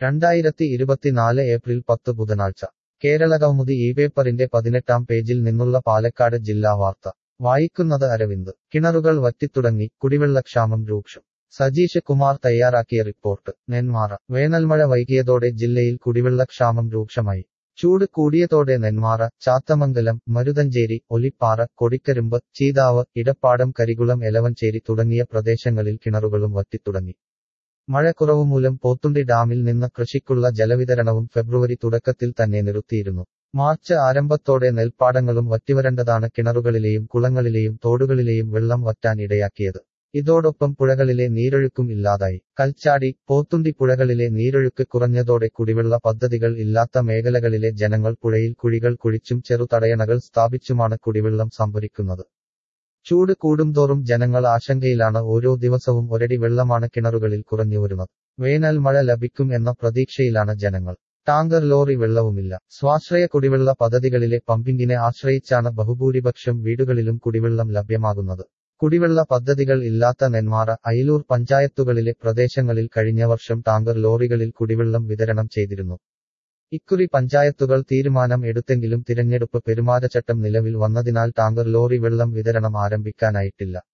2024 April 10 ബുധനാഴ്ച കേരളകൗമുദി പേപ്പറിന്റെ 18-ാം പേജിൽ നിന്നുള്ള പാലക്കാട് ജില്ലാ വാർത്ത വായിക്കുന്നത് അരവിന്ദ്. കിണറുകൾ വറ്റിത്തുടങ്ങി, കുടിവെള്ളക്ഷാമം രൂക്ഷം. സജീഷ് കുമാർ തയ്യാറാക്കിയ റിപ്പോർട്ട്. നെന്മാറ. വേനൽമഴ വൈകിയതോടെ ജില്ലയിൽ കുടിവെള്ളക്ഷാമം രൂക്ഷമായി. ചൂട് കൂടിയതോടെ നെന്മാറ, ചാത്തമംഗലം, മരുതഞ്ചേരി, ഒലിപ്പാറ, കൊടിക്കരുമ്പ്, ചീതാവ്, ഇടപ്പാടം, കരികുളം, എലവഞ്ചേരി തുടങ്ങിയ പ്രദേശങ്ങളിൽ കിണറുകളും വറ്റിത്തുടങ്ങി. മഴ കുറവുമൂലം പോത്തുണ്ടി ഡാമിൽ നിന്ന് കൃഷിക്കുള്ള ജലവിതരണവും ഫെബ്രുവരി തുടക്കത്തിൽ തന്നെ നിർത്തിയിരുന്നു. മാർച്ച് ആരംഭത്തോടെ നെൽപ്പാടങ്ങളും വറ്റിവരണ്ടതാണ് കിണറുകളിലെയും കുളങ്ങളിലെയും തോടുകളിലെയും വെള്ളം വറ്റാൻ ഇടയാക്കിയത്. ഇതോടൊപ്പം പുഴകളിലെ നീരൊഴുക്കും ഇല്ലാതായി. കൽച്ചാടി, പോത്തുണ്ടി പുഴകളിലെ നീരൊഴുക്ക് കുറഞ്ഞതോടെ കുടിവെള്ള പദ്ധതികൾ ഇല്ലാത്ത മേഖലകളിലെ ജനങ്ങൾ പുഴയിൽ കുഴികൾ കുഴിച്ചും ചെറുതടയണകൾ സ്ഥാപിച്ചുമാണ് കുടിവെള്ളം സംഭരിക്കുന്നത്. ചൂട് കൂടുംതോറും ജനങ്ങൾ ആശങ്കയിലാണ്. ഓരോ ദിവസവും ഒരടി വെള്ളമാണ് കിണറുകളിൽ കുറഞ്ഞുവരുന്നത്. വേനൽ മഴ ലഭിക്കും എന്ന പ്രതീക്ഷയിലാണ് ജനങ്ങൾ. ടാങ്കർ ലോറി വെള്ളവുമില്ല. സ്വാശ്രയ കുടിവെള്ള പദ്ധതികളിലെ പമ്പിങ്ങിനെ ആശ്രയിച്ചാണ് ബഹുഭൂരിപക്ഷം വീടുകളിലും കുടിവെള്ളം ലഭ്യമാകുന്നത്. കുടിവെള്ള പദ്ധതികൾ ഇല്ലാത്ത നെന്മാറ, അയിലൂർ പഞ്ചായത്തുകളിലെ പ്രദേശങ്ങളിൽ കഴിഞ്ഞ വർഷം ടാങ്കർ ലോറികളിൽ കുടിവെള്ളം വിതരണം ചെയ്തിരുന്നു. ഇക്കുറി പഞ്ചായത്തുകൾ തീരുമാനം എടുത്തെങ്കിലും തിരഞ്ഞെടുപ്പ് പെരുമാറ്റച്ചട്ടം നിലവിൽ വന്നതിനാൽ ടാങ്കർ ലോറി വെള്ളം വിതരണം ആരംഭിക്കാനായിട്ടില്ല.